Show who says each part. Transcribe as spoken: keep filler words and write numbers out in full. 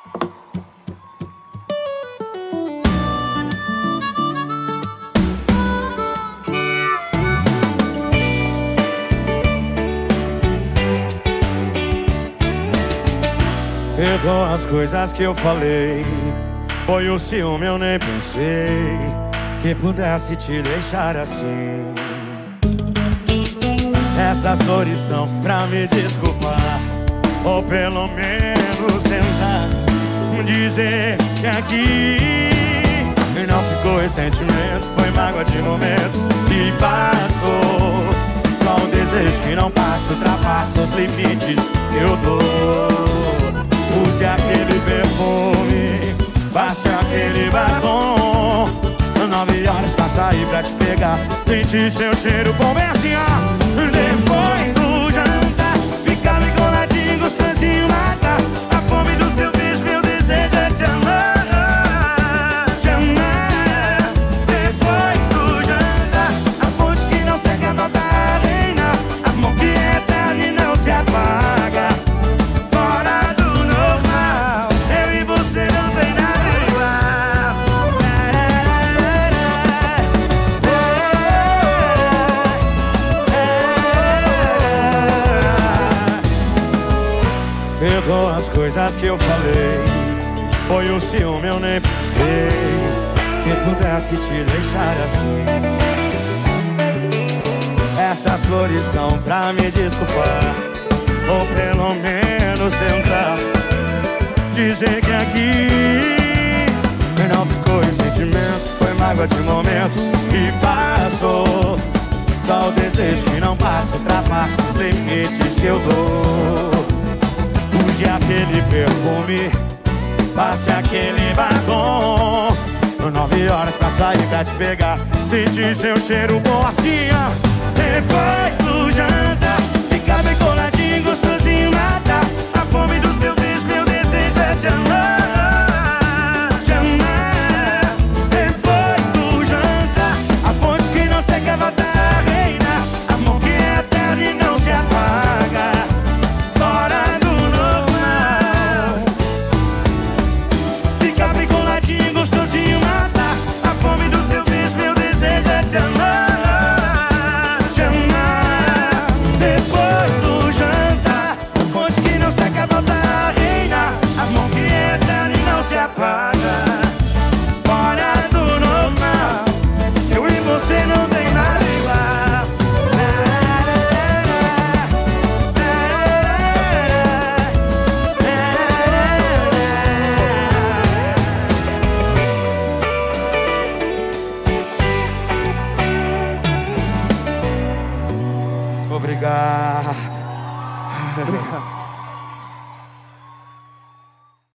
Speaker 1: Perdoa as coisas que eu falei, foi o ciúme, eu nem pensei que pudesse te deixar assim. Essas dores são pra me desculpar, ou pelo menos tentar dizer que aqui não ficou ressentimento, foi mágoa de momento e passou. Só um desejo que não passa, ultrapassa os limites que eu dou. Use aquele perfume, passe aquele batom. Nove horas pra sair pra te pegar, sentir seu cheiro bom, bem assim, ó. Depois do jantar, ficar me coladinho, gostosinho, matar a fome do seu beijo, meu desejo é te amar, te amar. Depois do jantar, a fonte que não seca volta a reinar, amor que é eterno e não se apaga. Fora do normal, eu e você não tem nada igual. Perdoa as coisas que eu falei, foi o ciúme, eu nem pensei que pudesse te deixar assim. Essas flores são pra me desculpar, ou pelo menos tentar dizer que aqui não ficou ressentimento, foi mágoa de momento e passou. Só o desejo que não passa, ultrapassa os limites que eu dou. Use aquele perfume, passe aquele batom. Nove horas pra sair pra te pegar, sentir seu cheiro bom assim, ó. Depois do jantar, ficar bem coladinho, gostosinho, matar a fome do seu beijo, meu desejo é te amar, te amar. Depois do jantar, a fonte que não seca volta a reinar, amor que é eterno e não se apaga. Fora gostosinho, matar a fome do seu beijo, meu desejo é te amar, te amar. Depois do jantar, a fonte que não seca volta a reinar, amor que é eterno e não se apaga. Fora do normal, eu e você não tem nada igual. Obrigado. Obrigado.